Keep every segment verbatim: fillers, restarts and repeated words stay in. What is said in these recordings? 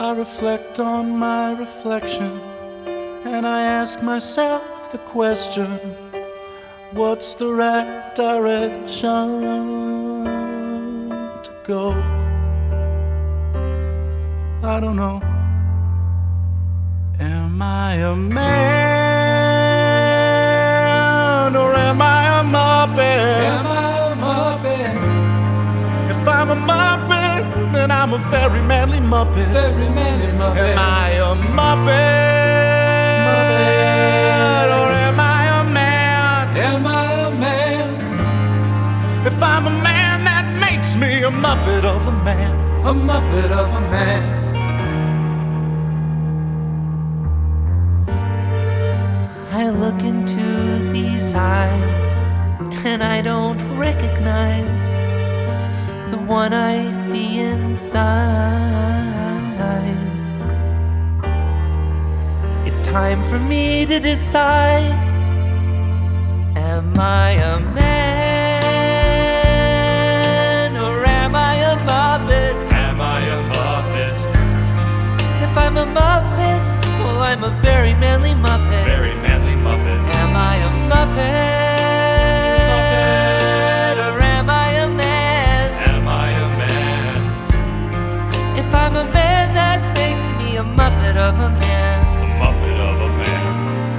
I reflect on my reflection, and I ask myself the question, what's the right direction to go? I don't know. Am I a man or am I a muppet? Am I a muppet? If I'm a muppet, then I'm a very manly muppet. Very manly muppet. Am I a muppet? Muppet. Or am I a man? Am I a man? If I'm a man, that makes me a muppet of a man. A muppet of a man. I look into these eyes and I don't recognize the one I see inside. It's time for me to decide. Am I a man or am I a muppet? Am I a muppet? If I'm a muppet, well, I'm a very manly muppet. Very manly muppet. Am I a muppet? Muppet. Or am I a man? Am I a man? If I'm a man, that makes me a muppet of a man. A muppet of a man.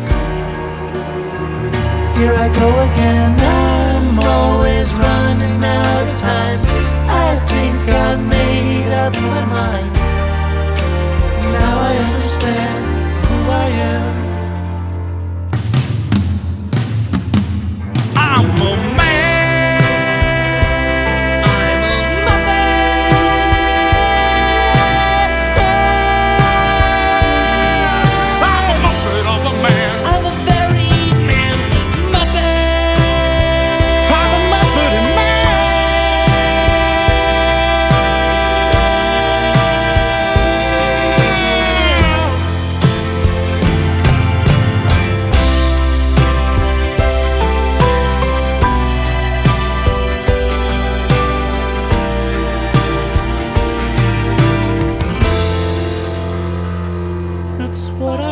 Here I go again, I'm always running out of time. I think I've made up my mind. Now I understand who I am. I'm a man. I'm a muppet. I'm a muppet of a man. I'm a very manly muppet. I'm a muppet of man. That's what I